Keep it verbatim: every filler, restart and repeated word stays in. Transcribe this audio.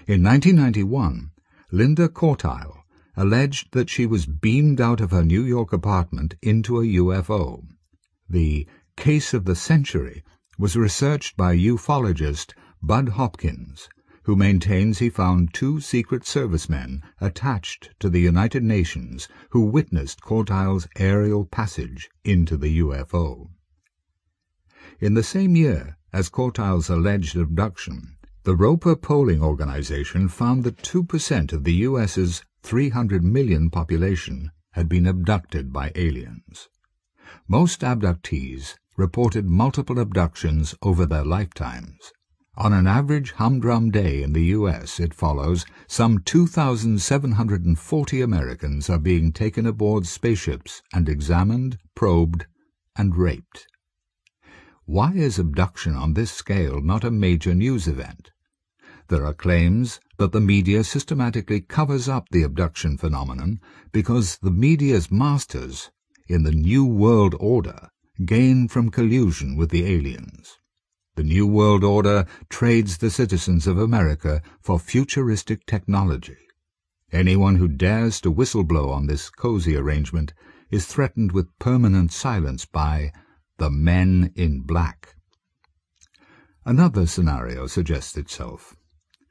In nineteen ninety-one, Linda Courtile alleged that she was beamed out of her New York apartment into a U F O. The case of the century was researched by ufologist Bud Hopkins, who maintains he found two Secret Servicemen attached to the United Nations who witnessed Courtile's aerial passage into the U F O. In the same year as Courtile's alleged abduction, the Roper Polling Organization found that two percent of the U S's three hundred million population had been abducted by aliens. Most abductees reported multiple abductions over their lifetimes. On an average humdrum day in the U S, it follows, some two thousand seven hundred forty Americans are being taken aboard spaceships and examined, probed, and raped. Why is abduction on this scale not a major news event? There are claims that the media systematically covers up the abduction phenomenon because the media's masters in the New World Order gain from collusion with the aliens. The New World Order trades the citizens of America for futuristic technology. Anyone who dares to whistleblow on this cozy arrangement is threatened with permanent silence by the Men in Black. Another scenario suggests itself.